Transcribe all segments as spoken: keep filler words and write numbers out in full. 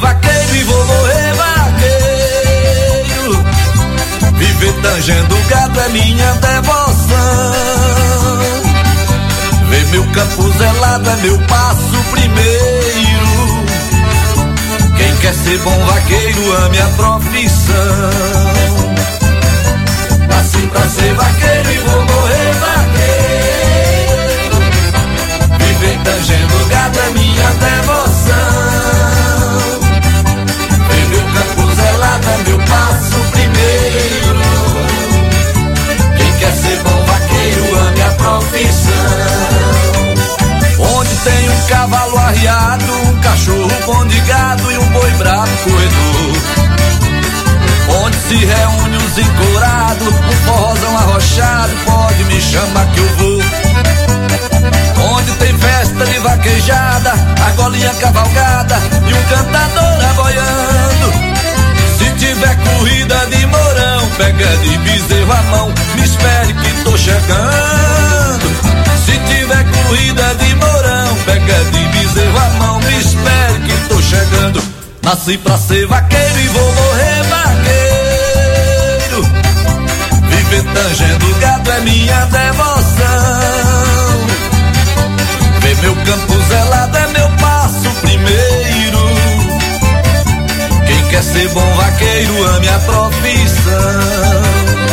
vaqueiro e vou morrer vaqueiro. Viver tangendo gado é minha devoção. Ver meu campo zelado é meu passo primeiro. Quem quer ser bom vaqueiro ame a profissão. Nasci pra ser vaqueiro e vou morrer vaqueiro. Viver tangendo gado é minha devoção. Ver meu campo zelado é meu passo primeiro. Quem quer ser bom vaqueiro ame a profissão. Onde tem um cavalo arriado, um cachorro bom de gado e um boi bravo corredor. Onde se reúne os encorados, um forrozão arrochado, pode me chamar que eu vou. Onde tem festa de vaquejada, argolinha cavalgada e um cantador aboiando. Se tiver corrida de mourão, pega de bezerro a mão, me espere que tô chegando. Se tiver corrida de mourão, pega de bezerro a mão, me espere que tô chegando. Nasci pra ser vaqueiro e vou morrer vaqueiro. Viver tangendo gado é minha devoção. Ver meu campo zelado é meu passo primeiro. Quem quer ser bom vaqueiro ame a profissão.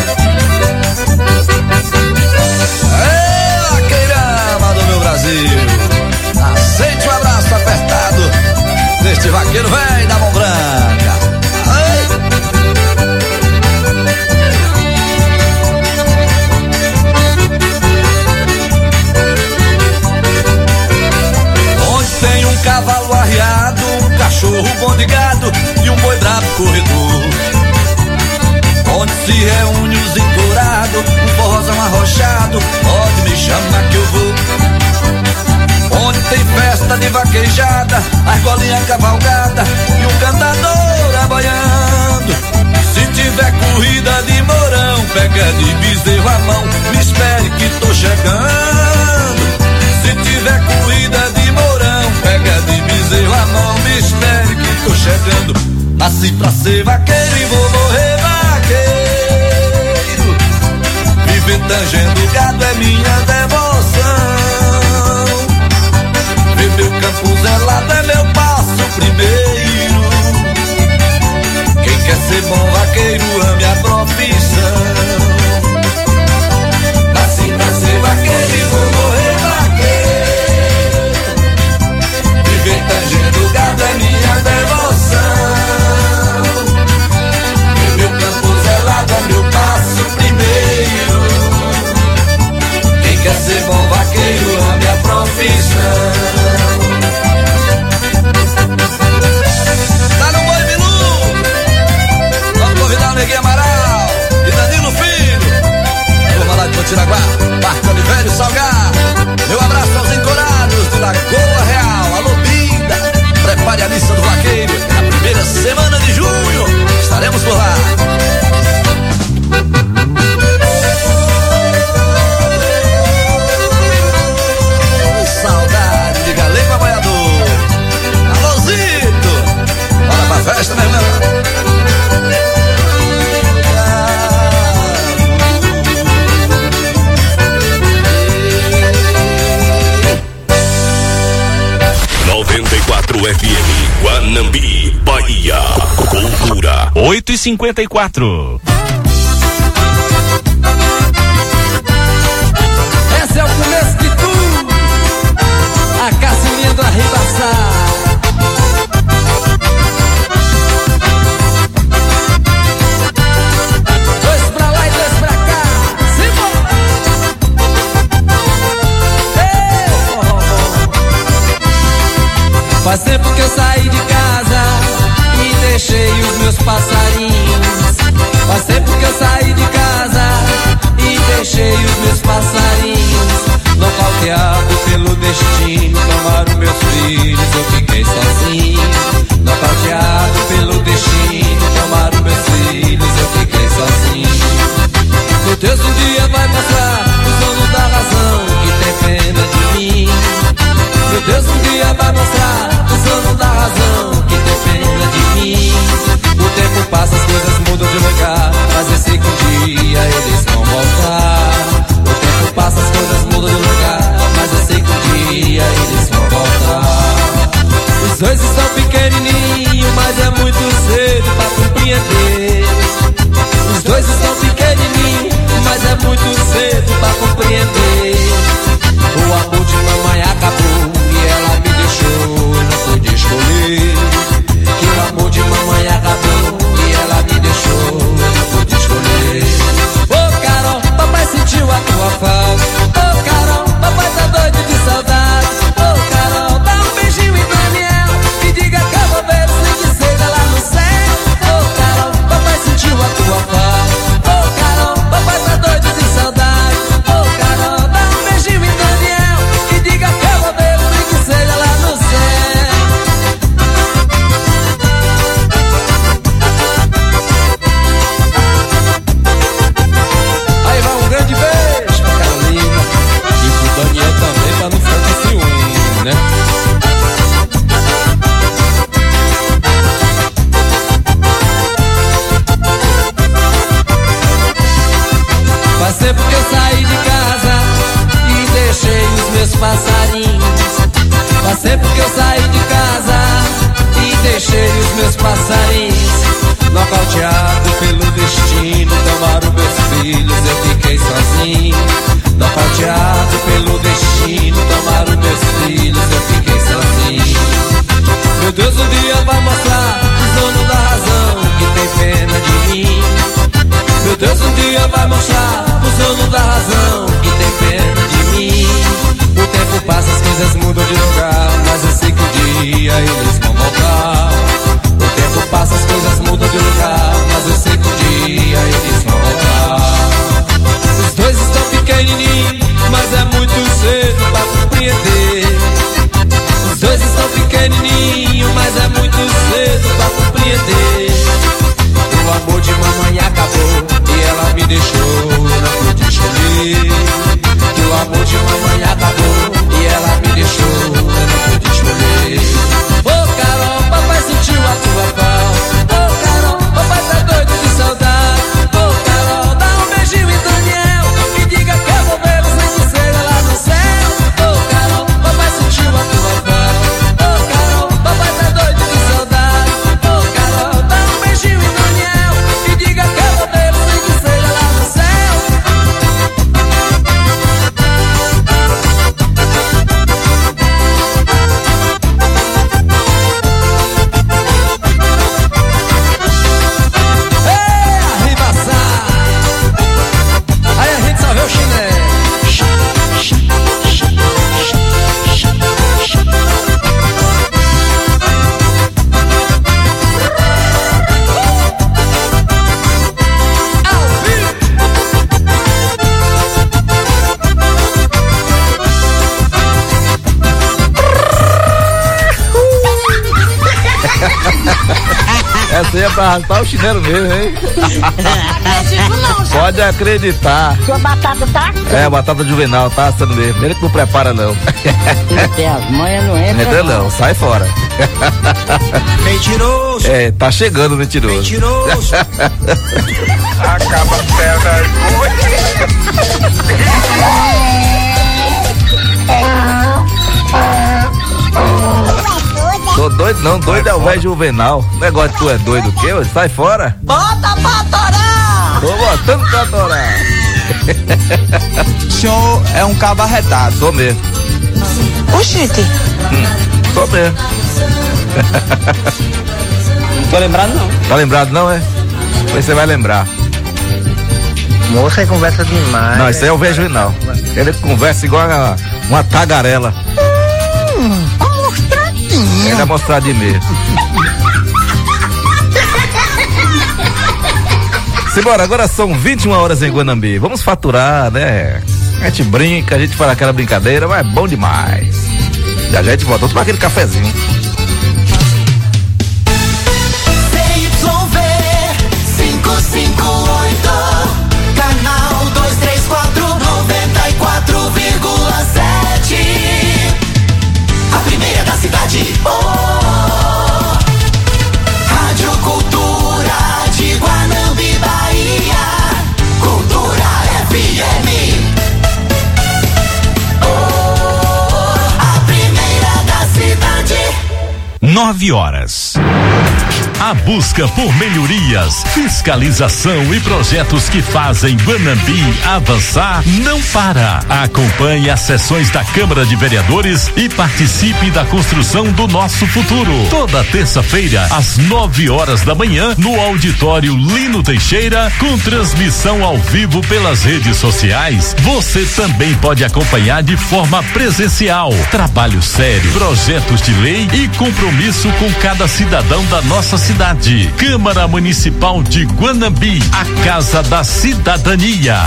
Ei, vaqueirama do meu Brasil, aceite um abraço apertado deste vaqueiro velho da mão branca. Ai. Onde tem um cavalo arriado, um cachorro bom de gado e um boi bravo corredor. Onde se reúne os encorados, um forrozão arrochado, pode me chamar que eu vou. Onde tem festa de vaquejada, argolinha cavalgada e um cantador aboiando. Se tiver corrida de mourão, pega de bezerro a mão, me espere que tô chegando. Se tiver corrida de mourão, pega de bezerro a mão, me espere que tô chegando. Nasci pra ser vaqueiro e vou morrer vaqueiro. Viver tangendo gado é minha devoção. Ver meu campo zelado é meu passo primeiro. Quem quer ser bom vaqueiro ame a profissão. Nasci pra ser vaqueiro e vou morrer vaqueiro. Viver tangendo gado é minha devoção. Ver meu campo zelado é meu passo primeiro. Quem quer ser bom vaqueiro ame a profissão. Tá no Boi Bilu, vamos convidar o Neguinho Amaral e Danilo Filho. Vamos lá de Potiraguá, Parque Oliveira e Salgar. Meu abraço aos encorados de Lagoa Real. Alô, Binda, prepare a lista do vaqueiro. Na primeira semana de junho estaremos por lá. Saudade de galego apoiador. Alô, Zito, bora pra festa, meu irmão. noventa e quatro F M, Guanambi, Bahia. Cultura. oito e cinquenta e quatro. Esse é o começo de tudo. A caçulinha do Arribaçá. Dois pra lá e dois pra cá. Simbora! Ei, oh, oh. Faz tempo que eu saí de casa e deixei os meus passarinhos. Faz tempo que eu saí de casa e deixei os meus passarinhos nocauteado pelo destino, tomaram meus filhos. meus passarinhos. Nocauteado pelo destino, tomaram meus filhos, eu fiquei sozinho. Nocauteado pelo destino, tomaram meus filhos, eu fiquei sozinho. Meu Deus, um dia vai mostrar os donos da razão que tem pena de mim. Meu Deus, um dia vai mostrar os donos da razão que tem pena de mim. O tempo passa, as coisas mudam de lugar, mas eu sei que um dia eles vão voltar. O tempo passa, as coisas mudam de lugar, mas eu sei que um dia eles vão voltar. Os dois estão pequenininhos, mas é muito cedo pra compreender. Os dois estão pequenininhos, mas é muito cedo pra compreender. O amor de mamãe acabou e ela me deixou, não pude escolher. Que o amor de mamãe acabou e ela me deixou, eu não pude escolher. Ô oh, Carol, papai sentiu a tua falta. Ô oh, Carol, papai tá doido de saudade. Ô oh, Carol, dá um beijinho em Daniel e diga que eu vou ver os feiticeiros lá no céu. Ô oh, Carol, papai sentiu a tua falta. Ô oh, Carol, papai tá doido de saudade. Ô oh, Carol, dá um beijinho em Daniel e diga que eu vou ver os feiticeiros lá no céu. Essa aí é pra arrastar o chinelo mesmo, hein? Não, pode acreditar. Sua batata tá? É, batata juvenal, tá assando mesmo. Ele que não prepara, não. Não tem as manhas, não entra. Entra não, não, sai fora. Mentiroso. É, tá chegando o mentiroso. Mentiroso. Acaba a perna. Tô doido não, doido é o velho Juvenal. O negócio de tu é doido o quê? Sai fora. Bota pra torar! Tô botando pra torar. O senhor é um cabo arretado. Tô mesmo. Oxente. Hum, tô mesmo. Não tô lembrado não. Tá lembrado não, é? Depois você vai lembrar. Moça, aí conversa demais. Não, isso aí é o velho Juvenal. Ele conversa igual uma, uma tagarela. Hum, Ele vai mostrar de mesmo. Simbora, agora são vinte e uma horas em Guanambi. Vamos faturar, né? A gente brinca, a gente faz aquela brincadeira, mas é bom demais. Já já a gente volta, vamos tomar aquele cafezinho. C Y V cinco cinco oito, canal dois três quatro, noventa e quatro vírgula sete. A primeira da cidade. Oh, Rádio Cultura de Guanambi, Bahia. Cultura F M. Oh, a primeira da cidade. Nove horas. A busca por melhorias, fiscalização e projetos que fazem Guanambi avançar não para. Acompanhe as sessões da Câmara de Vereadores e participe da construção do nosso futuro. Toda terça-feira, às nove horas da manhã, no auditório Lino Teixeira, com transmissão ao vivo pelas redes sociais. Você também pode acompanhar de forma presencial. Trabalho sério, projetos de lei e compromisso com cada cidadão da nossa cidade. Cidade. Câmara Municipal de Guanambi, a Casa da Cidadania.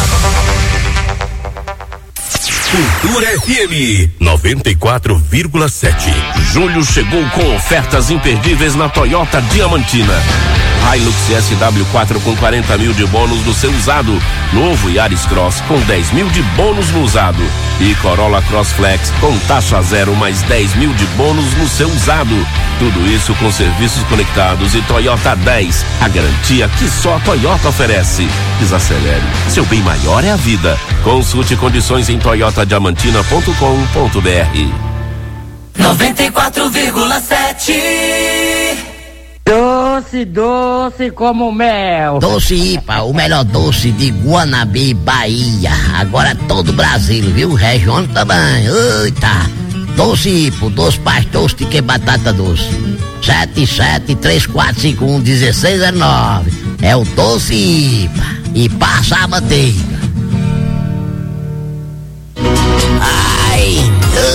Cultura F M noventa e quatro vírgula sete. Julho chegou com ofertas imperdíveis na Toyota Diamantina. Hilux S W quatro com quarenta mil de bônus no seu usado. Novo Yaris Cross com dez mil de bônus no usado. E Corolla Cross Flex com taxa zero mais dez mil de bônus no seu usado. Tudo isso com serviços conectados e Toyota dez. A garantia que só a Toyota oferece. Desacelere. Seu bem maior é a vida. Consulte condições em toyota diamantina ponto com ponto b r. noventa e quatro vírgula sete. doce, doce como mel. Doce Ipa, o melhor doce de Guanambi, Bahia. Agora todo o Brasil, viu? Região também. Eita! Doce Ipa, doce pastor de que batata doce. sete sete três quatro cinco um um seis zero nove. É o Doce Ipa. E passa a manteiga. Ai,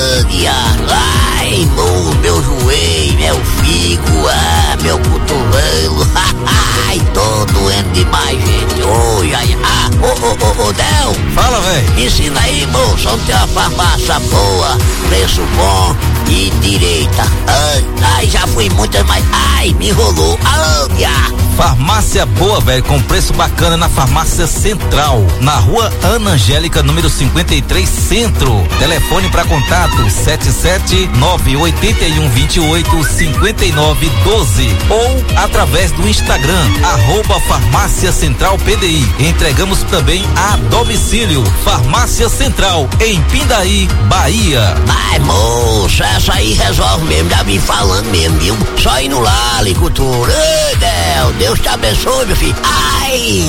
ai, meu, meu joelho, meu figo, ah, meu cotovelo, ai, tô doendo demais, gente. Oi, ai, ah, ô, ô, ô, ô, Del. Fala, velho. Ensina aí, moço, onde tem uma farmácia boa, preço bom e direita. Ai, ai, já fui muitas, mas, ai, me enrolou. Alô, minha. Farmácia boa, velho, com preço bacana na Farmácia Central, na rua Ana Angélica, número cinquenta e três, Centro. Telefone para contato sete sete nove oito um dois oito cinco nove um dois ou através do Instagram, arroba Farmácia Central P D I. Entregamos também a domicílio. Farmácia Central, em Pindaí, Bahia. Ai, moço, essa aí resolve mesmo, já vim falando mesmo, viu? Só indo lá, licultura. Ei, Deus, Deus te abençoe, meu filho. Ai!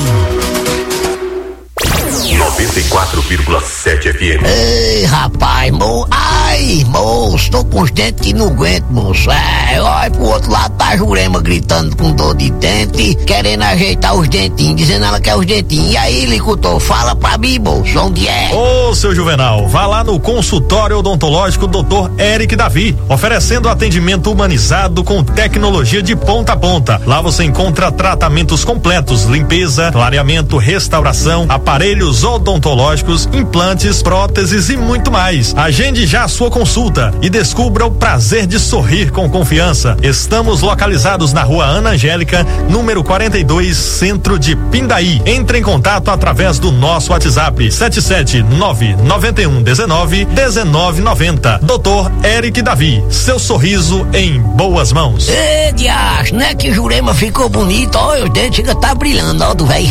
noventa e quatro vírgula sete F M. Ei, rapaz, mo, ai, moço, tô com os dentes que não aguento, moço. É, olha pro outro lado, tá a Jurema gritando com dor de dente, querendo ajeitar os dentinhos, dizendo ela quer os dentinhos. E aí, licultor, fala pra mim, moço, onde é? Ô, seu Juvenal, vá lá no consultório odontológico doutor Eric Davi, oferecendo atendimento humanizado com tecnologia de ponta a ponta. Lá você encontra tratamentos completos, limpeza, clareamento, restauração, aparelhos odontológicos, implantes, próteses e muito mais. Agende já a sua consulta e descubra o prazer de sorrir com confiança. Estamos localizados na rua Ana Angélica, número quarenta e dois, Centro de Pindaí. Entre em contato através do nosso WhatsApp sete sete nove nove um um nove um nove nove zero. doutor Eric Davi, seu sorriso em boas mãos. Ê, diacho, né, que Jurema ficou bonito, olha, os dentes chega tá brilhando, ó, do velho.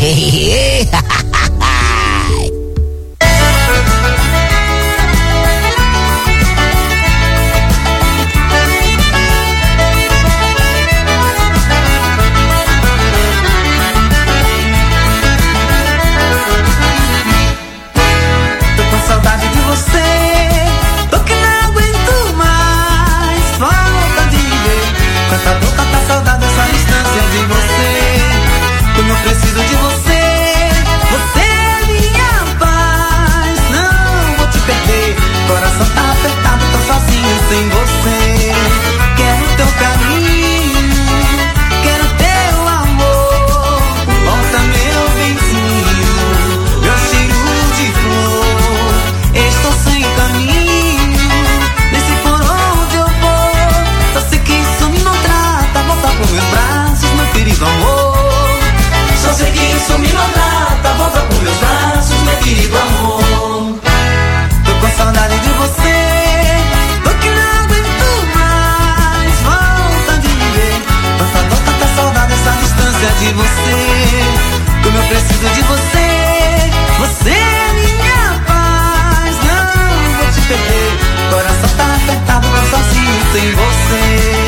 Preciso de você, você é minha paz. Não vou te perder, coração tá apertado, tô sozinho sem você. Quero teu carinho, quero teu amor. Volta meu benzinho, meu cheiro de flor. Estou sem caminho, nem sei por onde eu vou. Só sei que isso me maltrata, volta pros meus braços, meu querido amor. Só sei que isso me maltrata, volta pros meus braços, meu querido amor. Tô com saudade de você, tô que não aguento mais. Volta de me ver, tanta dor, tanta saudade, essa distância de você. Como eu preciso de você, você é minha paz. Não vou te perder, coração tá apertado, tô sozinho sem você.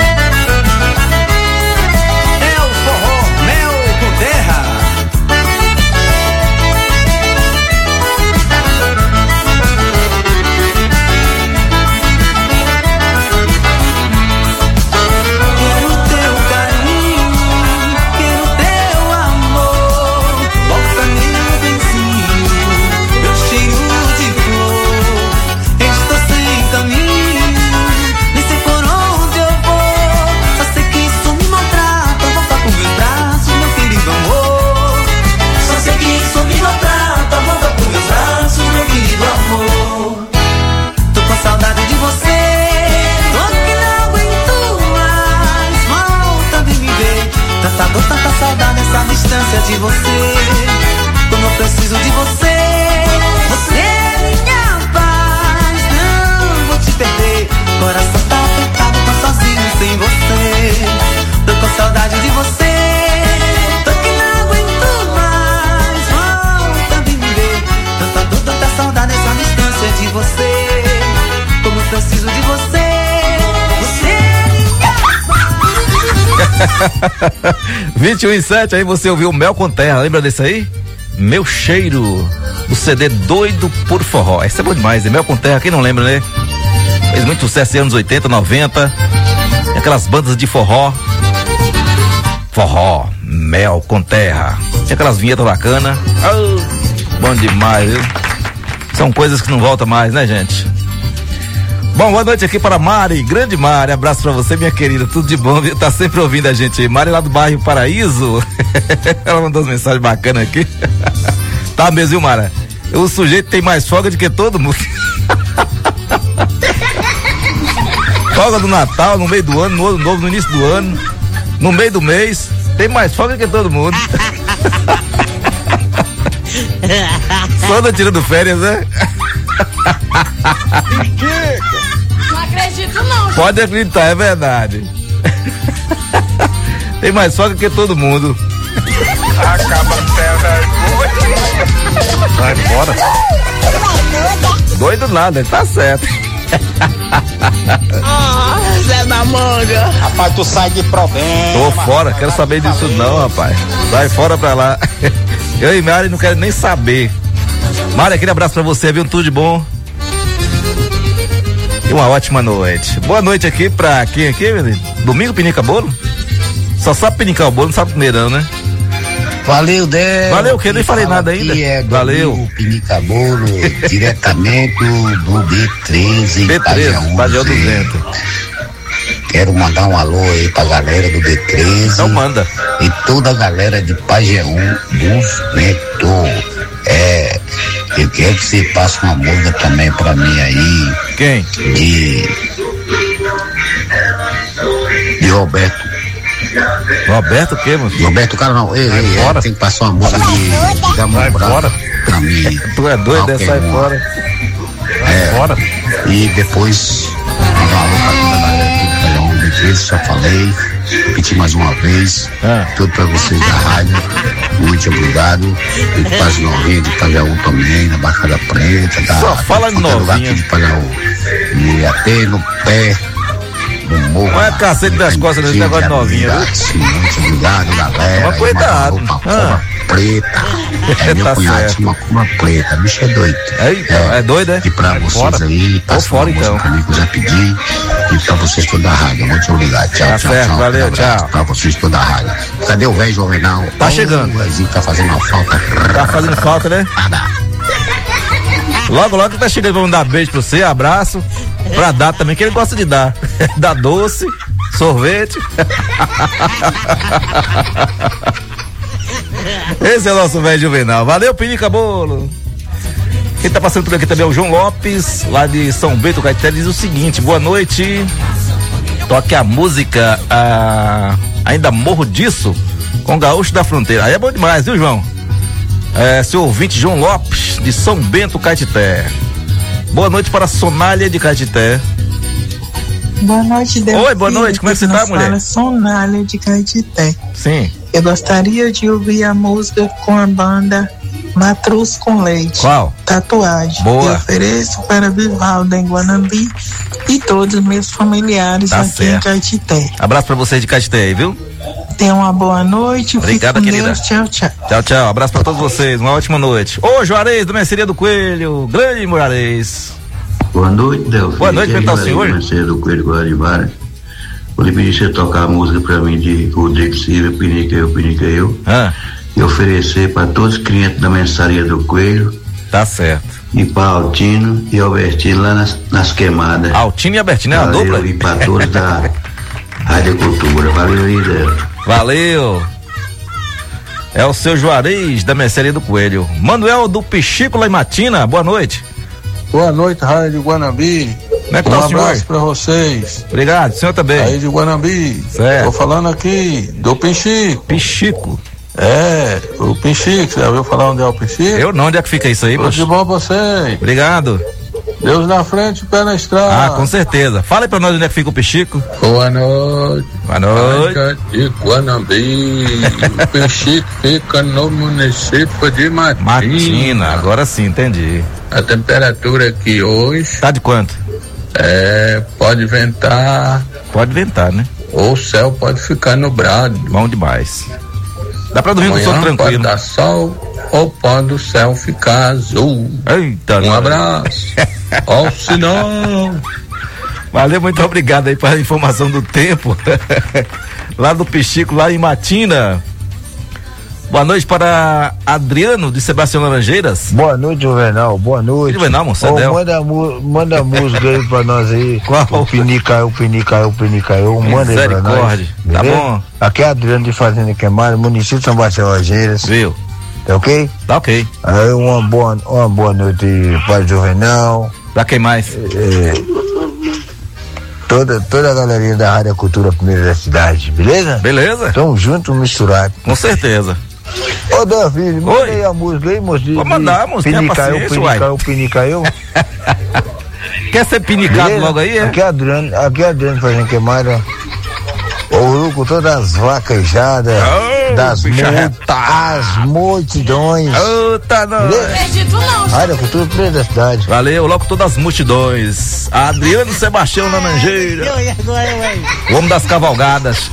Tanta saudade, essa distância de você. Como eu preciso de você, você é minha paz. Não vou te perder, coração tá apertado, tô sozinho sem você. Tô com saudade de você, tô que não aguento mais. Volta de me ver, tanta dor, tanta saudade, essa distância de você. Como eu preciso de você, você é minha paz. vinte e um e sete, aí você ouviu Mel com Terra, lembra desse aí? Meu Cheiro, do C D Doido por Forró. Esse é bom demais, é Mel com Terra, quem não lembra, né? Fez muito sucesso em anos oitenta, noventa. E aquelas bandas de forró. Forró, Mel com Terra. Tinha aquelas vinhetas bacanas. Oh, bom demais, viu? São coisas que não voltam mais, né, gente? Bom, boa noite aqui para Mari, grande Mari, abraço pra você, minha querida, tudo de bom, viu? Tá sempre ouvindo a gente aí. Mari lá do bairro Paraíso, ela mandou umas mensagens bacanas aqui. Tá mesmo, viu, Mara? O sujeito tem mais folga do que todo mundo. Folga do Natal, no meio do ano, no ano novo, no início do ano, no meio do mês, tem mais folga que todo mundo. Só não tirando férias, né? Não acredito não. Pode acreditar, é verdade. Tem mais folga que todo mundo. Acaba sendo. Vai embora. Doido nada, tá certo. Ah, Zé da Manga. Rapaz, tu sai de problema. Tô fora, quero saber disso não, rapaz. Sai fora pra lá. Eu e Mari não quero nem saber. Mari, aquele abraço pra você, viu? Tudo de bom. E uma ótima noite. Boa noite aqui pra quem aqui, menino? Domingo pinica bolo? Só sabe pinicar o bolo, não sabe comer não, né? Valeu, Del. Valeu, que eu nem falei nada ainda. É Valeu. Pinica bolo, diretamente do B treze, B treze, Pajeú duzentos. Quero mandar um alô aí pra galera do B treze. Então manda. E toda a galera de Pajeú duzentos. É, eu quero que você passe uma música também pra mim aí. Quem? De. De Roberto. Roberto o quê, moço? Roberto, cara, não. Ei, ei, ei, tem que passar uma música de. de Amor Bravo pra mim. Tu é doido, é, sai fora. É, fora. E depois. Mandar um alô pra toda a galera aqui do Pajeú B treze, já falei. Repetir mais uma vez. Ah. Tudo pra vocês da rádio. Muito obrigado. E para as novinhas de Pajeú também, na Baixada Preta. Da, Só fala de novinha. De Pajeú. E até no pé do morro. Não é cacete das costas desse negócio de novinha, viu? Sim, muito obrigado, galera. Mas cuidado. Ah. Preta. É meu tá cunhado, certo. uma cuma preta. Bicho é doido. É, então, é, é doido, é? E pra vocês fora. aí, passa fora, uma então. música pra mim que eu já pedi. E pra vocês toda a rádio. Muito obrigado. Tchau, Tá tchau, certo, tchau. valeu, Um abraço tchau. Pra vocês toda a rádio. Cadê o velho Jovenal? Tá chegando. O Zezinho tá fazendo uma falta. Tá fazendo falta, né? Nada. Logo, logo tá chegando, vamos dar beijo pra você, abraço. Pra dar também, que ele gosta de dar. Dar doce, sorvete. Esse é o nosso velho Juvenal. Valeu, Pinica Bolo. Quem tá passando por aqui também é o João Lopes, lá de São Bento, Caeté, diz o seguinte: boa noite. Toque a música ah, Ainda Morro Disso, com Gaúcho da Fronteira. Aí é bom demais, viu, João? É, seu ouvinte João Lopes, de São Bento, Caetité. Boa noite para a Sonália de Caetité. Boa noite, Deus. Oi, boa noite, como é que você tá, mulher? Sonália de Caetité. Sim. Eu gostaria de ouvir a música com a banda Matruz com Leite. Qual? Tatuagem. Boa. Eu ofereço para Vivaldo em Guanambi e todos os meus familiares Tá aqui certo. em Caetité. Abraço pra vocês de Caetité aí, viu? Tenha uma boa noite. Obrigado, fique com querida. Deus. Tchau, tchau. Tchau, tchau. Abraço pra todos vocês. Uma ótima noite. Ô, Juarez, do Merceria do Coelho. Grande Juarez. Boa noite, Delfim. Boa noite, como é que tá o senhor? Merceria do Coelho Guaribara. Vou lhe pedir você tocar a música pra mim de Rodrigo Silva, Pinica Eu, Pinica Eu. Ah. E oferecer pra todos os clientes da Mensaria do Coelho. Tá certo. E pra Altino e Albertino lá nas, nas queimadas. Altino e Albertino é uma Valeu, dupla? E pra todos da Rádio Cultura. Valeu aí, Delfim. Valeu. É o seu Juarez da Merceria do Coelho. Manuel do Pichico lá em Matina, boa noite. Boa noite, Rádio de Guanambi. Como é que um tá o senhor? abraço pra vocês. Obrigado, o senhor também. Aí de Guanambi. Certo. Tô falando aqui do Pinchico. Pinchico. É, o Pinchico, você já ouviu falar onde é o Pinchico? Eu não, onde é que fica isso aí, Tudo de bom pra vocês. Obrigado. Deus na frente, pé na estrada. Ah, com certeza. Fala aí pra nós onde é que fica o Pichico. Boa noite. Boa noite. Rádio de Guanambi. O Pinchico fica no município de Matina. Matina, agora sim, entendi. A temperatura aqui hoje tá de quanto? É, pode ventar. Pode ventar, né? ou o céu pode ficar nublado. Bom demais. Dá pra dormir com sono tranquilo. Pode dar sol ou pode o céu ficar azul. Eita, um abraço. Ó o sinal. Valeu, muito obrigado aí pela informação do tempo. Lá do Pichico, lá em Matina. Boa noite para Adriano de Sebastião Laranjeiras. Boa noite, Juvenal. Boa noite. Juvenal, moça. Oh, manda, manda a música aí pra nós aí. Qual? O Pini caiu, o Pini caiu, o Pini caiu. Manda aí pra nós. Tá bom? Aqui é Adriano de Fazenda Queimada, município de São Sebastião Laranjeiras. Viu? Tá ok? Tá ok. Aí uma boa, uma boa noite para o Juvenal. Pra quem mais? É, toda, toda a galerinha da Rádio Cultura Primeira da cidade, beleza? Beleza. Tamo junto, misturado. Com certeza. Ô, Davi, manda aí a música aí, moço. Vou mandar, moço. Pini caiu, Pini caiu, Pini caiu. Quer ser pinicado Beleza? logo aí, é? Aqui é Adriano, aqui é Adriano fazendo queimada. O com todas as vaquejadas, oh, das multas, as multidões. Oh, tá não. Acredito não. Área Cultura Primeira da cidade. Valeu, logo todas as multidões. Adriano Sebastião Laranjeira. O homem das cavalgadas.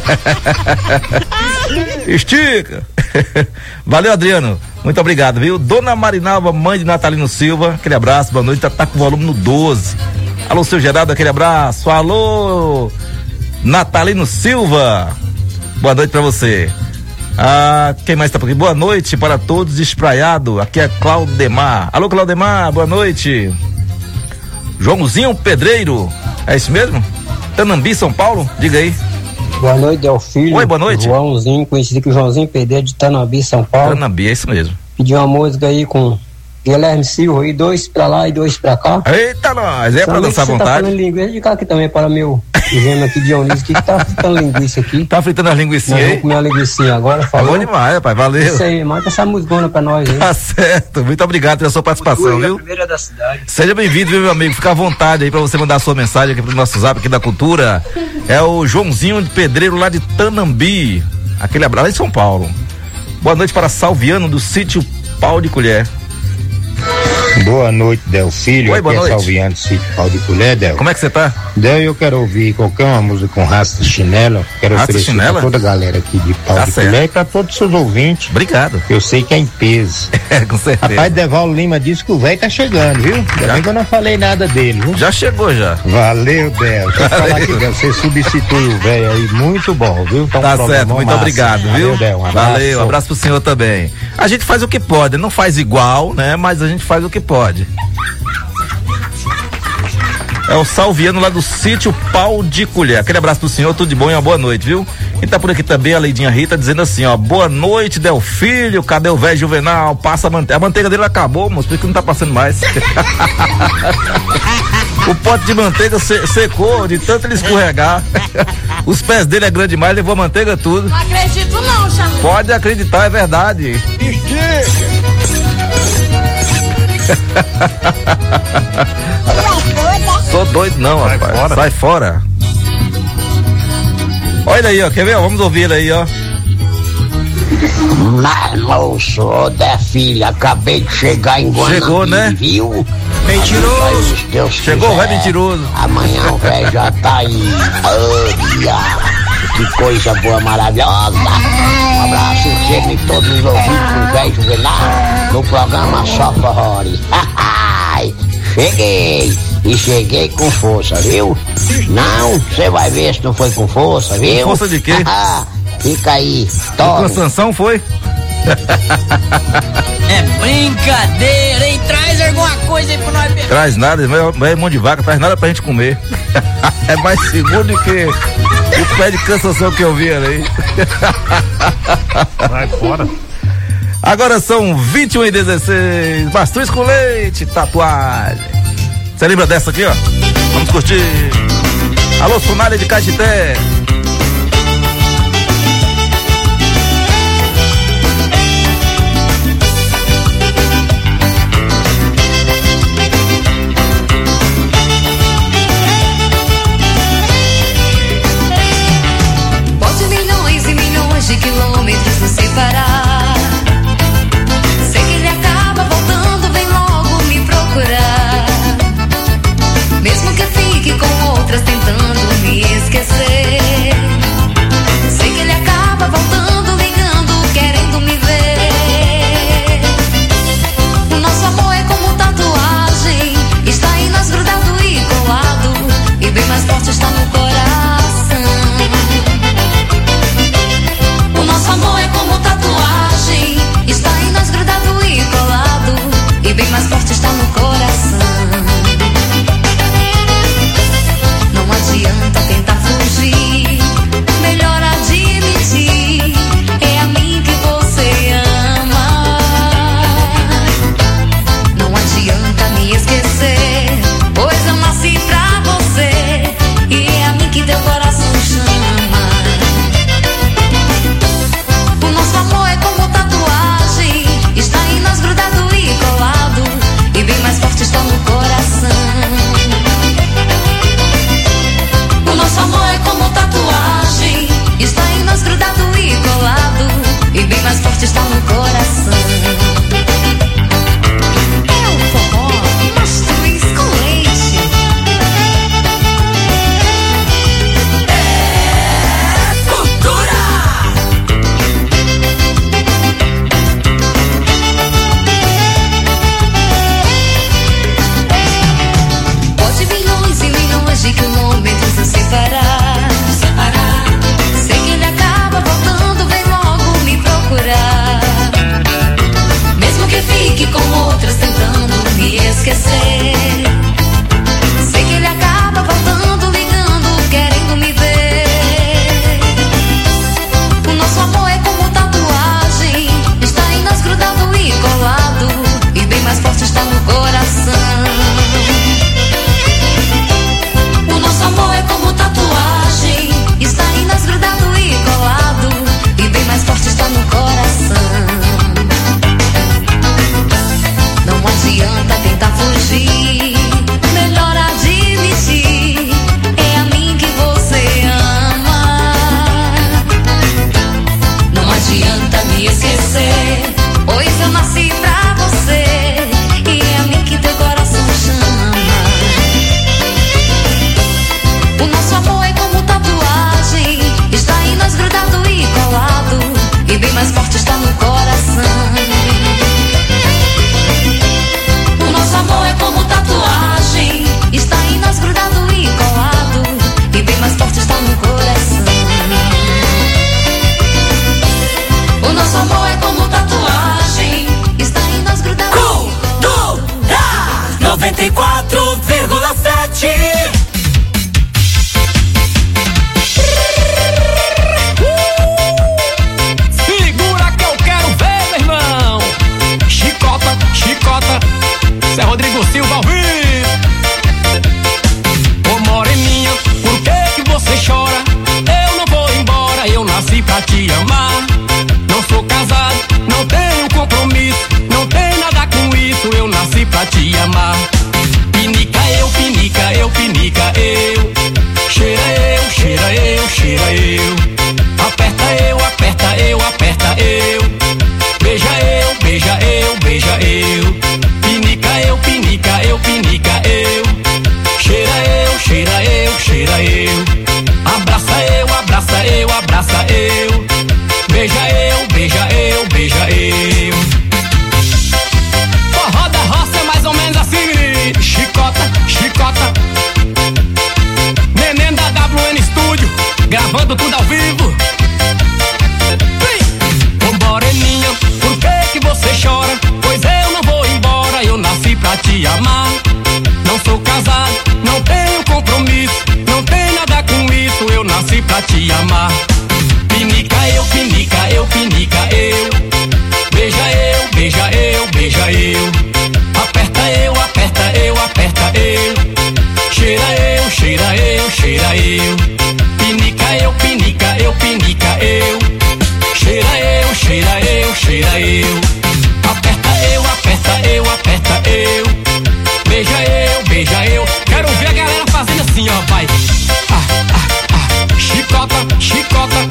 Estica. Valeu, Adriano. Muito obrigado, viu? Dona Marinalva, mãe de Natalino Silva, aquele abraço, boa noite. Tá, tá com o volume no doze. Alô, seu Geraldo, aquele abraço. Alô, Natalino Silva. Boa noite pra você. Ah, quem mais tá por aqui? Boa noite para todos, espraiado. Aqui é Claudemar. Alô, Claudemar, boa noite. Joãozinho Pedreiro. É isso mesmo? Tanambi, São Paulo? Diga aí. Boa noite, Delfino. Oi, boa noite. Joãozinho, conhecido como Joãozinho Pedreiro de Tanambi, São Paulo. Tanambi, é isso mesmo. Pedi uma música aí com Guilherme Silva aí, dois pra lá e dois pra cá. Eita, nós, é pra dançar à vontade. Tá falando linguiça de cá aqui também para meu gêmeo aqui, Dionísio, que tá fritando linguiça aqui. Tá fritando as linguiçinhas aí? Vamos comer a linguicinha agora, falou? Tá bom demais, rapaz, valeu. Isso aí, marca essa musicona pra nós aí. Tá certo, muito obrigado pela sua participação, viu? A primeira da cidade. Seja bem-vindo, viu, meu amigo? Fica à vontade aí pra você mandar a sua mensagem aqui pro nosso zap aqui da Cultura. É o Joãozinho de Pedreiro lá de Tanambi. Aquele abraço lá em São Paulo. Boa noite para Salviano do sítio Pau de Colher. Boa noite, Del Filho. Oi, boa aqui noite. é Salviano do sítio Pau de Colher, Del. Como é que você tá? Del, eu quero ouvir qualquer uma música com Rasta Chinela. Quero Rasta oferecer Chinela? pra toda a galera aqui de Pau Tá de certo. Colher e pra todos os seus ouvintes. Obrigado. Eu sei que é em peso. É, com certeza. Rapaz, Devaldo Lima disse que o velho tá chegando, viu? Ainda bem que eu não falei nada dele, viu? Já chegou, já. Valeu, Del. Deixa eu falar aqui, Del, você substitui o velho aí, muito bom, viu? Tá, tá certo, muito massa. Obrigado, viu? Valeu, Del, um abraço. Valeu, um abraço pro senhor também. A gente faz o que pode, não faz igual, né? Mas a gente faz o que pode. É o Salviano lá do sítio Pau de Colher. Aquele abraço pro senhor, tudo de bom e uma boa noite, viu? E tá por aqui também a Leidinha Rita dizendo assim, ó, boa noite, Del Filho, cadê o velho Juvenal? Passa a manteiga. A manteiga dele acabou, moço, por isso que não tá passando mais. O pote de manteiga se, secou de tanto ele escorregar. Os pés dele é grande demais, levou a manteiga tudo. Não acredito não, Charles. Pode acreditar, é verdade. Sou doido não, Sai rapaz. Fora. Sai fora. Olha aí, ó. Quer ver? Vamos ouvir ele aí, ó. Mas, moço, ô da filha, acabei de chegar em Guanabara. Chegou, né? Viu? Mentiroso. Deus Chegou, vai mentiroso. Amanhã o velho já tá aí. Olha, que coisa boa, maravilhosa. Um abraço chega em todos os ouvintes do velho Juvenal no programa Só Forró. Cheguei. E cheguei com força, viu? Não, você vai ver se não foi com força, viu? Com força de quê? Fica aí, toma. Com sanção foi? É brincadeira, hein? Traz alguma coisa aí pra nós beber. Traz nada, vai mão de vaca, traz nada pra gente comer. É mais seguro do que o pé de cansação que eu vi ali. Vai fora. Agora são vinte e um e dezesseis. Bastões com leite, tatuagem. Você lembra dessa aqui, ó? Vamos curtir. Alô, Sonália de Caxité. Pode milhões e milhões de quilômetros nos separar. Sei que ele acaba voltando, vem logo me procurar. Mesmo que eu fique com outras tentando me esquecer. me esquecer, pois eu nasci pra você e é a mim que teu coração chama. O nosso amor é como tatuagem, está em nós grudado e colado, e bem mais forte está no coração. O nosso amor é como tatuagem, está em nós grudado e colado, e bem mais forte está no coração. O nosso amor é como tatuagem, está em nós grudado e colado. noventa e quatro vírgula sete. Segura que eu quero ver, meu irmão. Chicota, chicota, Zé Rodrigo Silva ao vivo. Ô moreninha, por que que você chora? Eu não vou embora, eu nasci pra te amar. Não sou casado, não tenho compromisso, não tem nada com isso, eu nasci pra te amar. Pinica eu, pinica eu, pinica eu. Cheira eu, cheira eu, cheira eu. Aperta eu, aperta eu, aperta eu. Beija eu, beija eu, beija eu. Pinica eu, pinica eu, pinica eu. Cheira eu, cheira eu, cheira eu. Abraça eu, abraça eu, abraça eu. Beija eu, beija eu, beija eu. Forró da roça é mais ou menos assim. Chicota, chicota. Neném da W N Studio, gravando tudo ao vivo. Ô moreninha, por que que você chora? Pois eu não vou embora, eu nasci pra te amar. Não sou casado, não tenho compromisso, não tem nada com isso, eu nasci pra te amar. Pinica eu, pinica eu, pinica eu. Beija eu, beija eu, beija eu. Aperta eu, aperta eu, aperta eu. Cheira eu, cheira eu, cheira eu. Pinica eu, pinica eu, pinica eu. Cheira eu, cheira eu, cheira eu. Aperta eu, aperta eu, aperta eu. Beija eu, beija eu. Quero ver a galera fazendo assim, ó, vai. Ah, ah, ah. Chicota, chicota.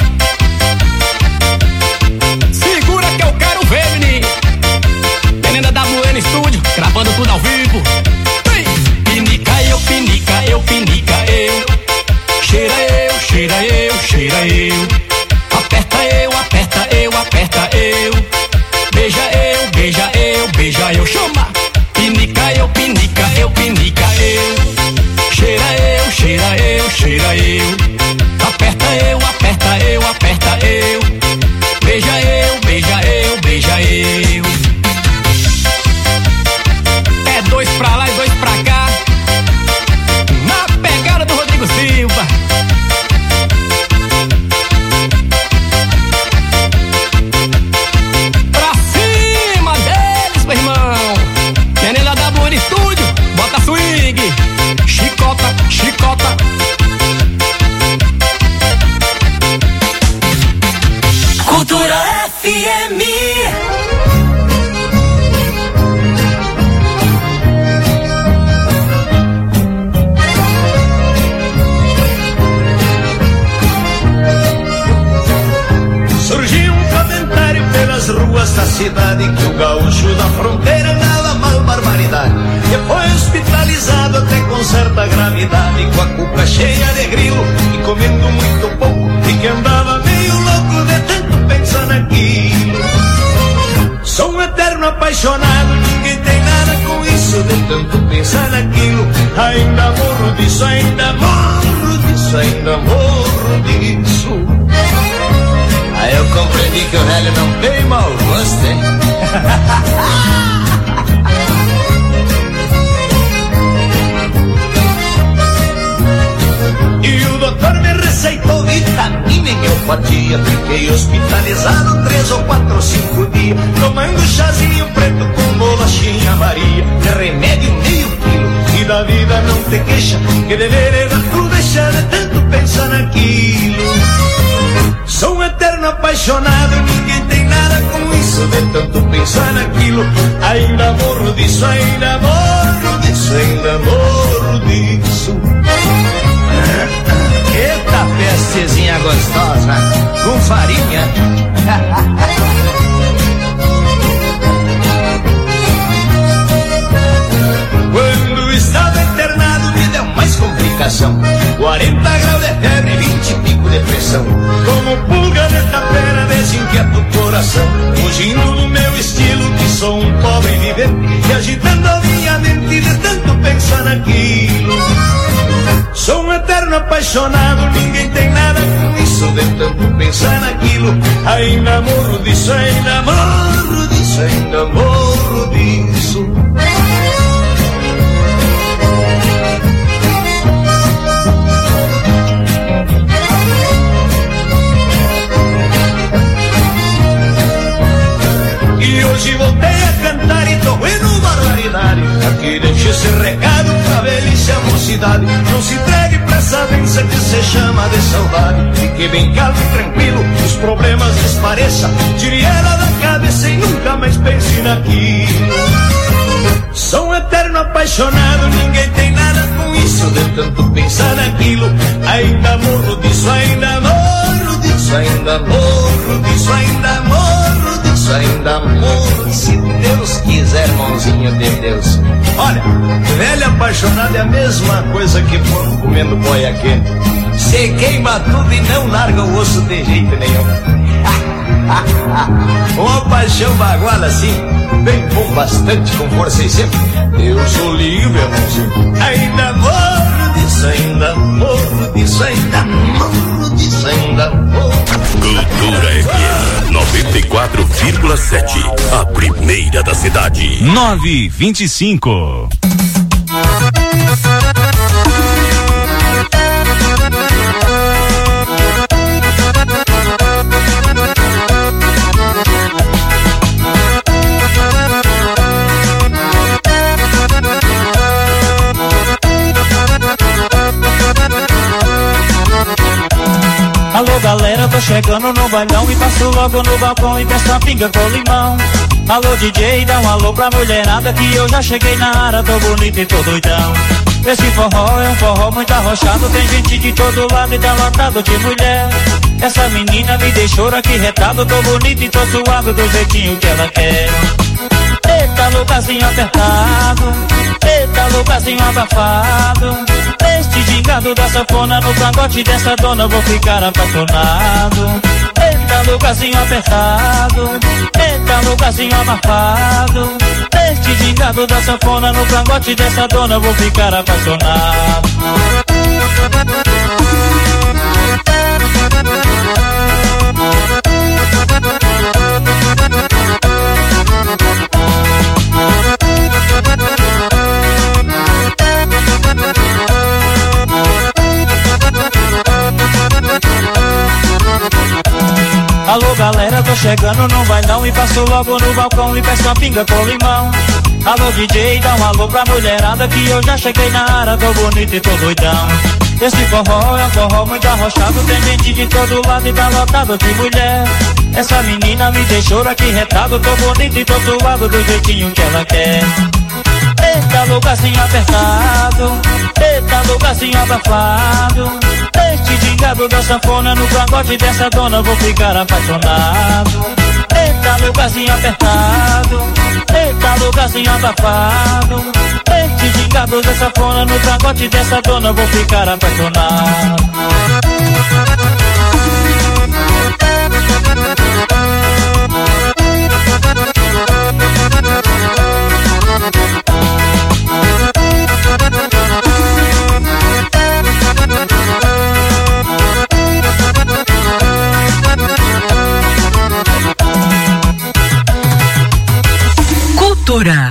Segura que eu quero ver, menino. Menina da W N Studio, gravando tudo ao vivo. Pinica eu, pinica eu, pinica eu. Cheira eu, cheira eu, cheira eu. Aperta eu, aperta eu, aperta eu. Beija eu, beija eu, beija eu. Chama! Pinica eu, pinica eu, pinica eu. Cheira eu, cheira eu, cheira eu. Aperta eu, aperta eu, aperta eu. Beija eu, beija eu, beija eu. É dois pra lá e dois pra cá, na pegada do Rodrigo Silva. Pra cima deles, meu irmão. Neném da W N Studio, bota swing. Chicota, chicota. Cultura F M. Surgiu um comentário pelas ruas da cidade que o gaúcho da fronteira andava mal barbaridade. E foi hospitalizado até com certa gravidade, com a cuca cheia de grilo e comendo muito pouco, e que andava meio louco de tanto pensar naquilo. Sou um eterno apaixonado, ninguém tem nada com isso, de tanto pensar naquilo. Ainda morro disso, ainda morro disso, ainda morro disso. Aí eu compreendi que o velho não tem mau gosto, hein? E o doutor me receitou vitamina em homeopatia. Fiquei hospitalizado três ou quatro ou cinco dias, tomando chazinho preto com bolachinha Maria. De remédio meio quilo, e da vida não te queixa, que deveria tu deixar de tanto pensar naquilo. Sou um eterno apaixonado, ninguém tem nada com isso, de tanto pensar naquilo. Ainda morro disso, ainda morro disso, ainda morro disso. Eita pestezinha gostosa, com farinha. coração, fugindo do meu estilo, que sou um pobre vivente, e agitando a minha mente de tanto pensar naquilo. Sou um eterno apaixonado, ninguém tem nada com isso, de tanto pensar naquilo. Ainda morro disso, ainda morro disso, ainda morro disso. E hoje voltei a cantar e tô vendo barbaridade. Aqui deixa esse recado pra velhice a mocidade. Não se entregue pra essa doença que se chama de saudade. Fique bem calmo e tranquilo, os problemas desapareçam. Tire ela da cabeça e nunca mais pense naquilo. Sou um eterno apaixonado, ninguém tem nada com isso, de tanto pensar naquilo. Ainda morro disso, ainda morro disso, ainda morro disso, ainda morro disso, ainda morro, se Deus quiser, mãozinho de Deus. Olha, velho apaixonado é a mesma coisa que porco comendo boia quente. Se queima tudo e não larga o osso de jeito nenhum. Uma paixão baguala assim, bem com bastante, com força e sempre. Eu sou livre, irmãozinho. Ainda morro disso, ainda morro disso, ainda morro disso, ainda morro. Cultura F M noventa e quatro vírgula sete, a primeira da cidade. nove e vinte e cinco. Alô galera, tô chegando no bailão e passo logo no balcão e peço uma pinga com limão. Alô D J, dá um alô pra mulherada que eu já cheguei na área, tô bonito e tô doidão. Esse forró é um forró muito arrochado, tem gente de todo lado e tá lotado de mulher. Essa menina me deixou aqui retado, tô bonito e tô suave do jeitinho que ela quer. Eita lugarzinho apertado, eita lugarzinho abafado. Este gingado da sanfona no cangote dessa dona eu vou ficar apaixonado. Eita lugarzinho apertado, eita lugarzinho abafado. Este gingado da sanfona no cangote dessa dona eu vou ficar apaixonado. Alô galera, tô chegando no bailão e passo logo no balcão e peço uma pinga com limão. Alô D J, dá um alô pra mulherada que eu já cheguei na área, tô bonito e tô doidão. Esse forró é um forró muito arrochado, tem gente de todo lado e tá lotado de mulher. Essa menina me deixou aqui retado, tô bonito e tô suado do jeitinho que ela quer. Eita lugarzinho apertado, eita lugarzinho abafado. Este gingado da sanfona no cangote dessa dona eu vou ficar apaixonado. Eita lugarzinho apertado, eita lugarzinho abafado. Este gingado da sanfona no cangote dessa dona eu vou ficar apaixonado. Cultura.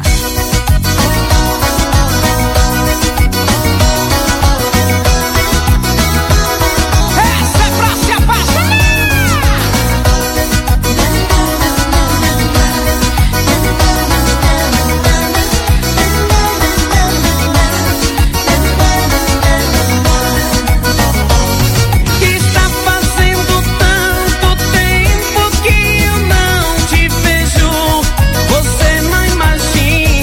Você não imagina.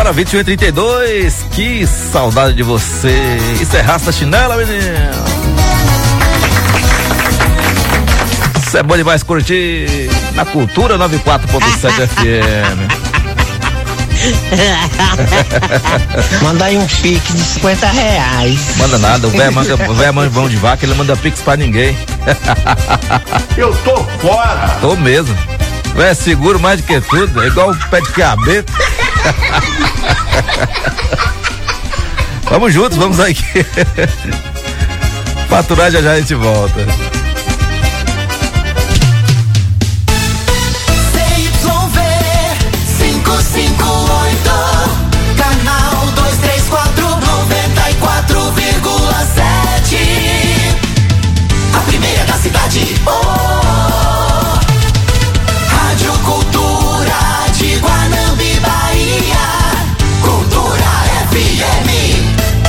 para vinte e um e trinta e dois. Que saudade de você. Isso é raça chinela, menino. Isso é bom demais curtir na Cultura noventa e quatro ponto sete F M. Manda aí um pix de cinquenta reais. Manda nada, o velho manda, o velho manda mão de vaca, ele manda pix pra ninguém. Eu tô fora. Tô mesmo. Véio, é seguro mais do que tudo, é igual o pé de quiabeto. Vamos juntos, vamos aqui. Faturar, já já a gente volta. cinco oito, canal duzentos e trinta e quatro, noventa e quatro vírgula sete. A primeira da cidade. Oh, Rádio Cultura de Guanambi, Bahia. Cultura F M.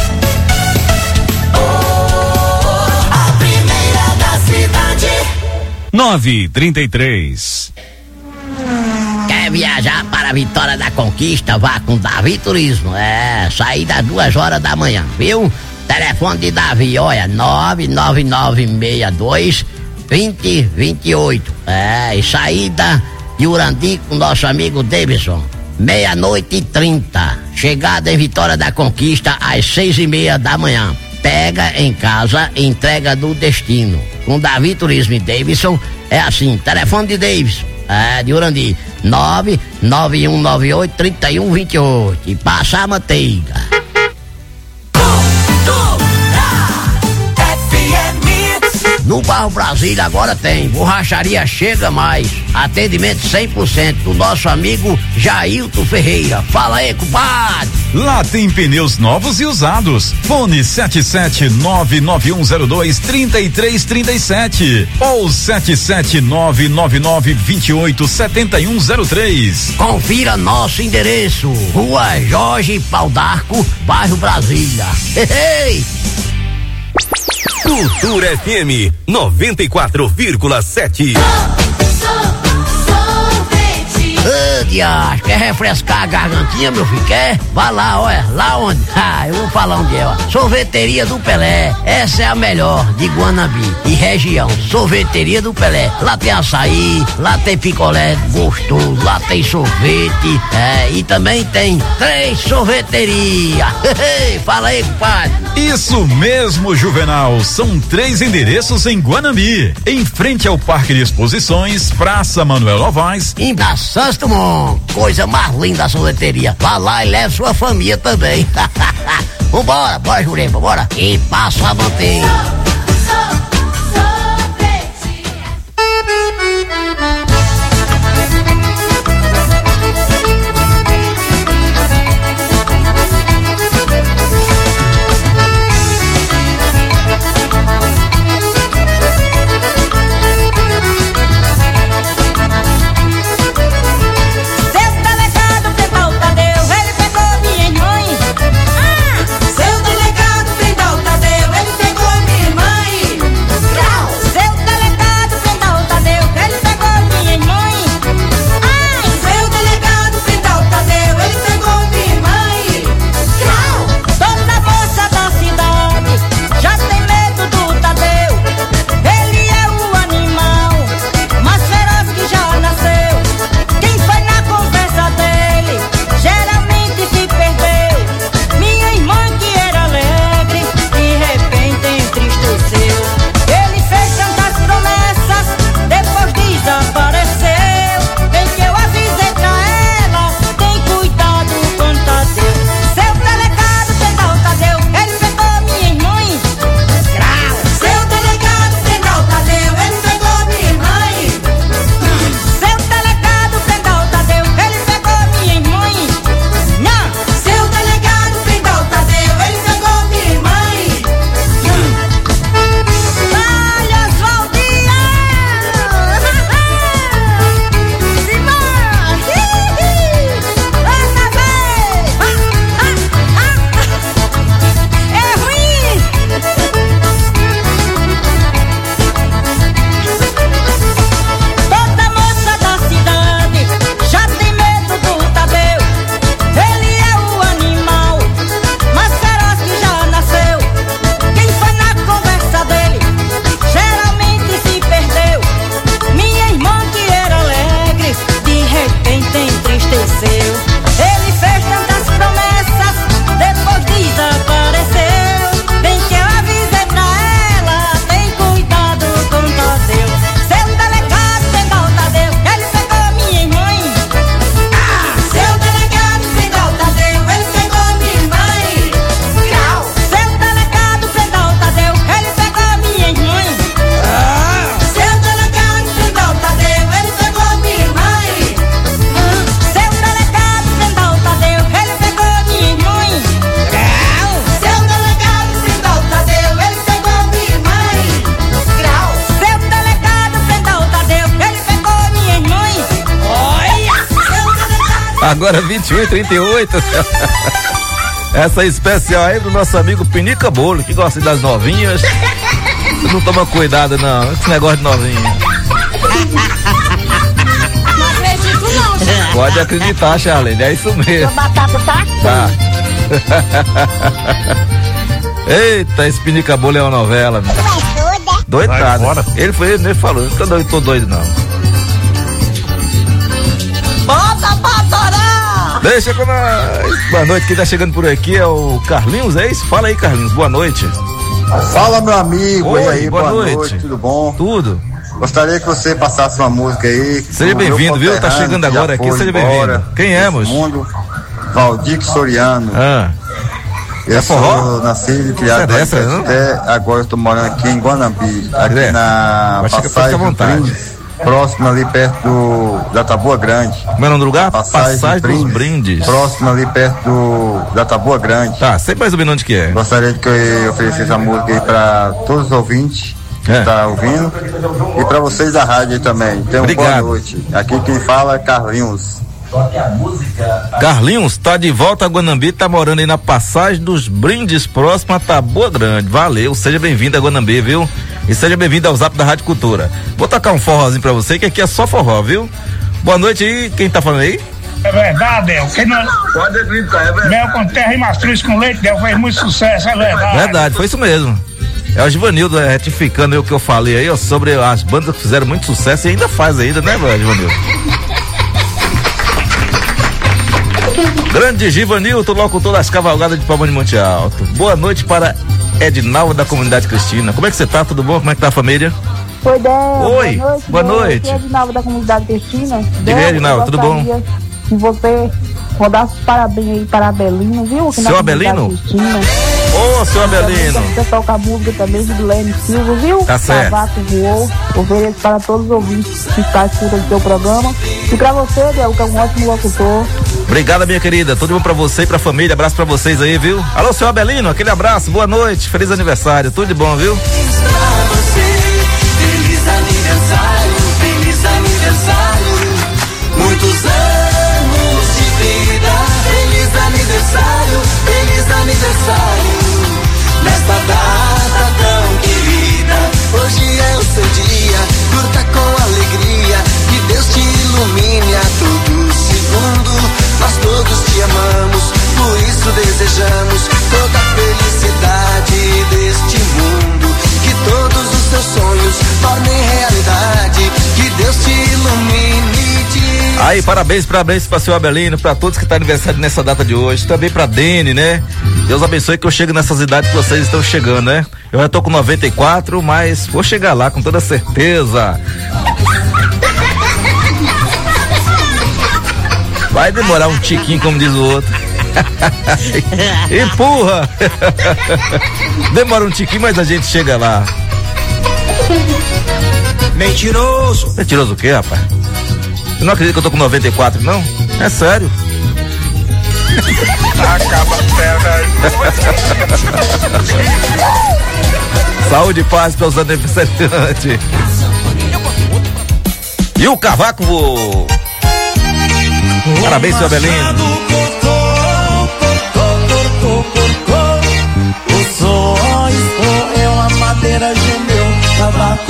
Oh, a primeira da cidade. nove e trinta e três. Quer viajar para a Vitória da Conquista? Vá com Davi Turismo. É, saída às duas horas da manhã, viu? Telefone de Davi, olha, nove nove nove seis dois, dois zero dois oito. É, e saída de Urandi com nosso amigo Davidson, meia-noite e trinta. Chegada em Vitória da Conquista às seis e meia da manhã. Pega em casa, entrega do destino. Com Davi Turismo e Davidson, é assim, telefone de Davidson. É, de Urandi, nove nove um nove oito, três um dois oito. E passa a manteiga. No Bairro Brasília agora tem Borracharia Chega Mais, atendimento cem por cento do nosso amigo Jailton Ferreira. Fala aí, compadre. Lá tem pneus novos e usados. Fone sete sete nove nove um zero dois, três três três sete ou sete sete nove nove nove dois oito sete um zero três. Confira nosso endereço: Rua Jorge Pau d'Arco, Bairro Brasília. Ei! Cultura F M noventa e quatro vírgula sete. Ô, diacho, quer refrescar a gargantinha, meu filho? Quer? Vá lá, olha, lá onde? Ah, eu vou falar onde é, ó. Sorveteria do Pelé, essa é a melhor de Guanambi e região. Sorveteria do Pelé, lá tem açaí, lá tem picolé gostoso, lá tem sorvete, é, e também tem três sorveterias. Fala aí, compadre. Isso mesmo, Juvenal, são três endereços em Guanambi, em frente ao Parque de Exposições, Praça Manuel Novaes, em Santos Dumont, coisa mais linda a sorveteria. Vá lá e leve sua família também. Vambora, bora, Jurema, bora. E passa a manteiga. Seu delegado tem Tadeu, ele pegou minha irmã. Agora vinte e um e trinta e oito. Essa é especial aí do nosso amigo Pinica Bolo, que gosta das novinhas. Você não toma cuidado não, esse negócio de novinha. Não acredito não, Charlene. Pode acreditar, Charlene, é isso mesmo. Sua batata tá? Tá. Eita, esse Pinica Bolo é uma novela, meu. Doidada. Ele foi, ele mesmo falou, não tô doido, tô doido não. Bota pra torar! Deixa com nós. Boa noite, quem tá chegando por aqui é o Carlinhos, é isso? Fala aí, Carlinhos, boa noite. Fala, meu amigo. Oi, e aí, boa, boa noite. noite, tudo bom? Tudo. Gostaria que você passasse uma música aí. Seja bem-vindo, viu? Tá chegando agora aqui, seja bem-vindo. Quem é, moço? Mundo, Valdir Soriano. Ah. Eu é sou forró? nascido e criado é dessa, não? até agora eu tô morando aqui em Guanambi, aqui é. na Mas passagem do Brindes, próximo ali perto do, da Taboa Grande. Como é o nome do lugar? Passagem, Passagem Brindes, dos Brindes. Próximo ali perto do, da Taboa Grande. Tá, sei mais ou menos onde que é. Gostaria de que eu oferecesse a música aí pra todos os ouvintes que É. tá ouvindo e pra vocês da rádio aí também. Então, Obrigado. boa noite. Aqui quem fala é Carlinhos. Carlinhos tá de volta a Guanambi, tá morando aí na Passagem dos Brindes, próximo a Taboa Grande. Valeu, seja bem-vindo a Guanambi, viu? E seja bem-vindo ao Zap da Rádio Cultura. Vou tocar um forrozinho pra você, que aqui é só forró, viu? Boa noite aí, quem tá falando aí? É verdade, Del. Quem não... Pode acreditar, é verdade. Mel com terra e mastruz com leite, Del, fez muito sucesso, é verdade. Verdade, foi isso mesmo. É o Givanildo é, retificando aí o que eu falei aí, ó, sobre as bandas que fizeram muito sucesso e ainda faz ainda, né, Givanildo? Grande Givanildo, locutor das cavalgadas de Palma de Monte Alto. Boa noite para Edinaldo da Comunidade Cristina. Como é que você tá? Tudo bom? Como é que tá a família? Oi, Del. Oi, boa noite. boa noite. Aqui é Edinaldo da Comunidade Cristina. Diga aí, Edinaldo, tudo bom? Se você rodasse os parabéns aí para Abelino, viu? Aqui na Seu Comunidade Abelino? Cristina. Ô, seu Abelino. Você toca a música também de Guilherme Silva, viu? Tá certo. Cavaco voou. Ofereço para todos os ouvintes que estão escutando o seu programa. E para você, Del, que é um ótimo locutor. Obrigado, minha querida. Tudo bom pra você e pra família. Abraço pra vocês aí, viu? Alô, seu Abelino, aquele abraço. Boa noite. Feliz aniversário. Tudo de bom, viu? Feliz aniversário, feliz aniversário, muitos anos de vida. Feliz aniversário, feliz aniversário, nesta data tão querida. Hoje é o seu dia, curta com alegria, que Deus te ilumine a todo segundo. Nós todos te amamos, por isso desejamos toda a felicidade deste mundo. Que todos os seus sonhos tornem realidade, que Deus te ilumine de... Aí, parabéns, parabéns para seu Abelino, para todos que estão aniversário nessa data de hoje, também pra Dene, né? Deus abençoe que eu chegue nessas idades que vocês estão chegando, né? Eu já tô com noventa e quatro, mas vou chegar lá com toda certeza. Vai demorar um tiquinho, como diz o outro. Empurra! Demora um tiquinho, mas a gente chega lá. Mentiroso! Mentiroso o quê, rapaz? Você não acredita que eu tô com noventa e quatro, não? É sério. Acaba a perna. Saúde e paz para os aniversariantes. E o cavaco voou. Parabéns, seu Abelino. O sol escorreu, a madeira gemeu, cavaco.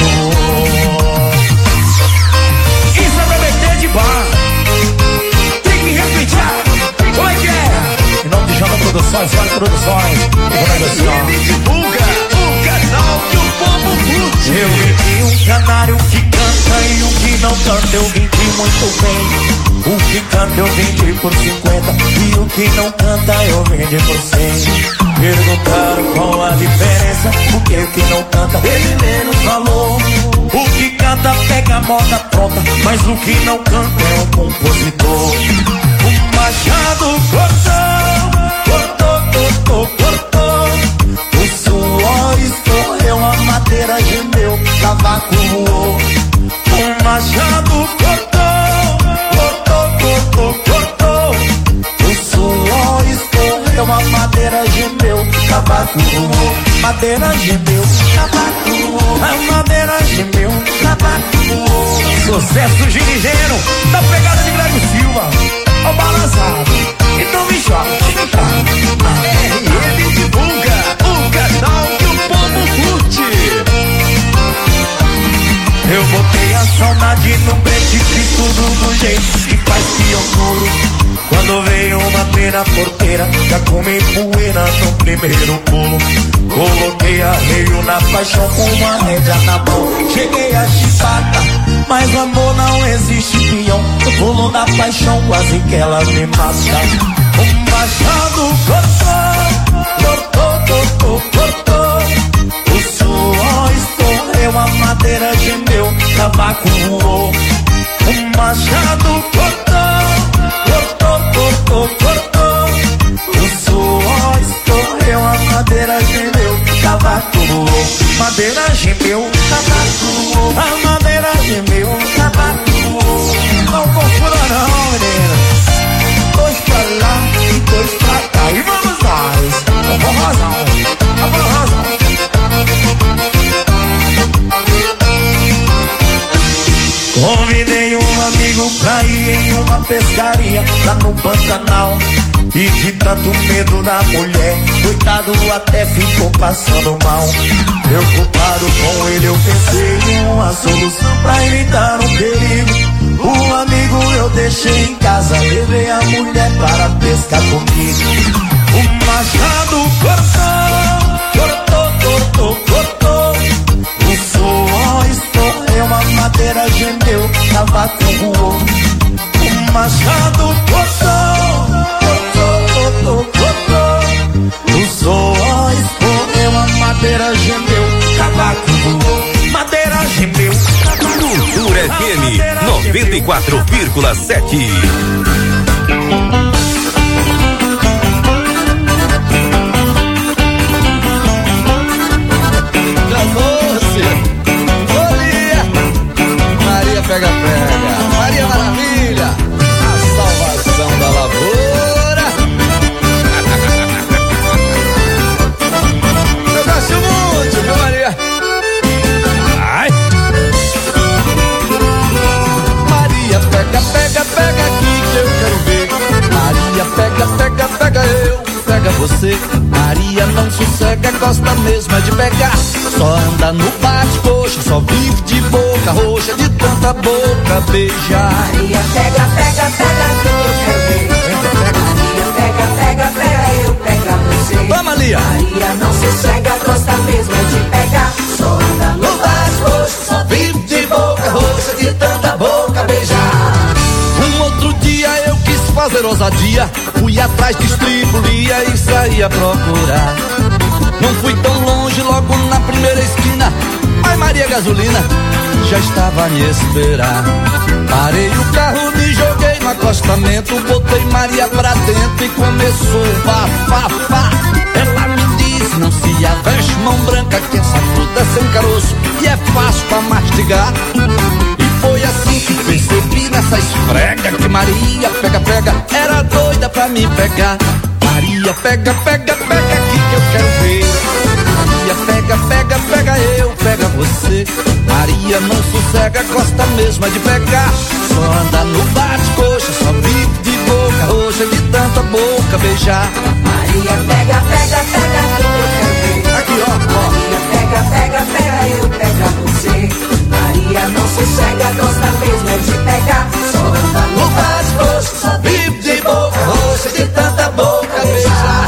Isso é pra meter de bar. Tem que repetir. Oi, que é? Em nome de Jana Produções, Vale Produções, Ele divulga o canal que o povo curte. eu vendi um canário que canta e o que não canta eu vendi muito bem. O que canta eu vendi por cinquenta e o que não canta eu vendi por cem. Perguntaram qual a diferença, porque o que não canta ele menos valor. O que canta pega a moda pronta, mas o que não canta é um compositor. O machado cortou, cortou, cortou, cortou. O suor escorreu, a madeira gemeu, cavaco voou. O machado cortou, cortou, cortou, cortou. O suor escorreu, a madeira gemeu, cavaco voou. Madeira gemeu, cavaco voou. A madeira gemeu, cavaco voou. Sucesso Girigeiro, da pegada de Greg Silva. Ao balanço Quando veio bater na porteira, já comi poeira no primeiro pulo. Coloquei arreio na paixão com uma rédea na mão. Cheguei a chibata, mas o amor não existe, peão. No pulo da paixão, quase que ela me mata. O machado cortou, cortou, cortou, cortou. O suor escorreu, a madeira gemeu, tabaco voou. O machado cortou, cortou, cortou, cortou. O suor escorreu, a madeira gemeu, tabaco voou. Madeira gemeu, tabaco voou. A madeira gemeu, tabaco voou. Não confunda não, menina. Dois pra lá e dois pra cá. E vamos nós. A forrozão, a forrozão. Convidei um amigo pra ir em uma pescaria lá no Pantanal. E de tanto medo da mulher, coitado até ficou passando mal. Preocupado com ele eu pensei em uma solução pra evitar um perigo. O amigo eu deixei em casa, levei a mulher para pescar comigo. O machado cortou, cortou, cortou, cortou. O suor escorreu, a madeira gemeu, tabaco voou. O machado cortou, cortou, cortou, cortou. O suor escorreu, a madeira gemeu, tabaco voou. Madeira gemeu, tabaco voou. Cultura F M noventa e quatro vírgula sete. Maria pega pega, Maria Maravilha, a salvação da lavoura. Eu gosto muito, viu, Maria? Ai. Maria pega, pega, pega aqui que eu quero ver. Maria pega, pega, pega eu, pega você. Maria não sossega, gosta mesmo é de pegar. Só anda no bate-coxa, só vive de boca roxa, de tanta boca beijar. Maria pega, pega, pega que eu quero ver. Maria pega, pega, pega eu pega você. Vamos, Maria. Maria não se cega, gosta mesmo é de pegar. Só anda no bate-coxa, só vive de boca roxa, de tanta boca beijar. Um outro dia eu quis fazer ousadia, fui atrás de estribulia e saí a procurar. Não fui tão longe, logo na primeira esquina, ai Maria Gasolina já estava a me esperar. Parei o carro, me joguei no acostamento, botei Maria pra dentro e começou o bafafá. Ela me disse, não se aveste mão branca, que essa fruta é sem caroço e é fácil pra mastigar. E foi assim que percebi nessa esfrega que Maria pega, pega, era doida pra me pegar. Maria pega, pega, pega aqui que eu quero ver. Maria pega, pega, pega eu, pega você. Maria não sossega, gosta mesmo é de pegar. Só anda no bate-coxa, só vive de boca roxa, de tanta boca beijar. Maria pega, pega, pega aqui que eu quero ver. Aqui ó, ó. Maria pega, pega, pega eu, pega você. Maria não sossega, gosta mesmo é de pegar. Só anda no bate-coxa, só vive de boca roxa, de tanta boca beijar.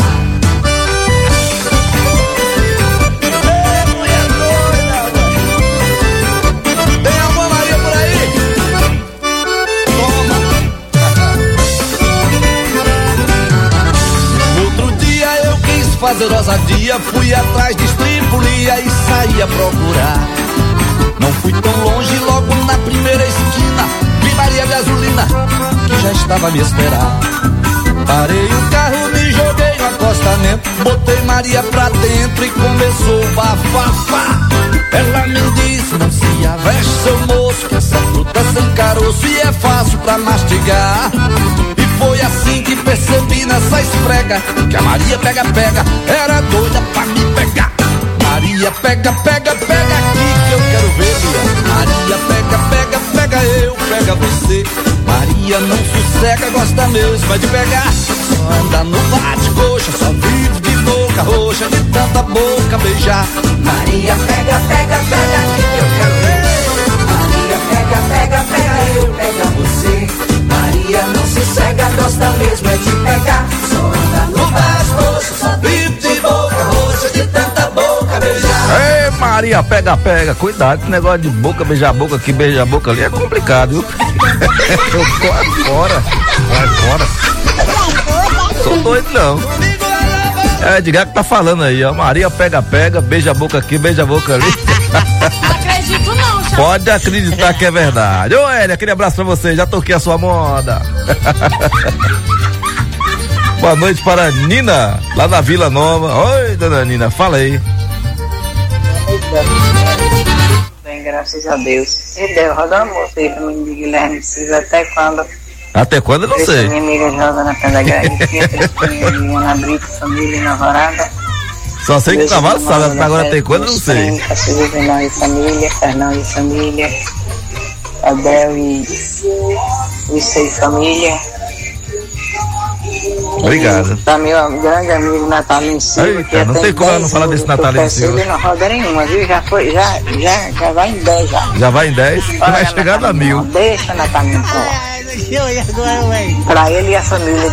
Fazer ousadia, fui atrás de estripulia e saí a procurar. Não fui tão longe, logo na primeira esquina vi Maria Gasolina que já estava a me esperar. Parei o carro, me joguei no acostamento, botei Maria pra dentro e começou o bafafá. Ela me disse, não se aveste seu moço, que essa fruta é sem caroço e é fácil pra mastigar. Foi assim que percebi nessa esfrega que a Maria pega, pega, era doida pra me pegar. Maria pega, pega, pega aqui que eu quero ver, Maria. Maria pega, pega, pega eu, pega você. Maria não sossega, gosta mesmo é de pegar. Só anda no bate-coxa, só vive de boca roxa, de tanta boca beijar. Maria pega, pega, pega aqui que eu quero ver. Maria pega, pega, pega eu, pega você. Maria não sossega, gosta mesmo é de pegar. Só anda no pescoço, só vive de boca roxa, de tanta boca beijar. Ei, Maria, pega, pega. Cuidado, esse negócio de boca, beijar boca aqui, beijar boca ali é complicado, viu? Eu tô fora. Vai fora. Sou doido não. É, diga que tá falando aí, ó. Maria, pega, pega, beija a boca aqui, beija a boca ali. Não acredito não, Chá. Pode acreditar que é verdade. Ô, Elia, aquele abraço pra você, já toquei a sua moda. Boa noite para Nina, lá da Vila Nova. Oi, dona Nina, fala aí. Bem, graças a Deus. E Deus, roda a moça aí pra mim, Guilherme, precisa até quando? Até quando eu não sei. Minha amiga joga na Pendagrade, na Brita, família, na varada. Só sei que o cavalo sabe, agora tem quando eu não sei. Fernão e família, Fernão e família, Abel e os seis família. Obrigado. Tá meu grande amigo Natalino Silva. Eita, não tem como eu não falar desse Natalino Silva. Ele não roda nenhuma, viu? Já foi, já, já, já vai em dez já. Já vai em dez? Vai chegar a mil. Deixa Natalino. Deixa eu ir agora, velho. Pra ele e a família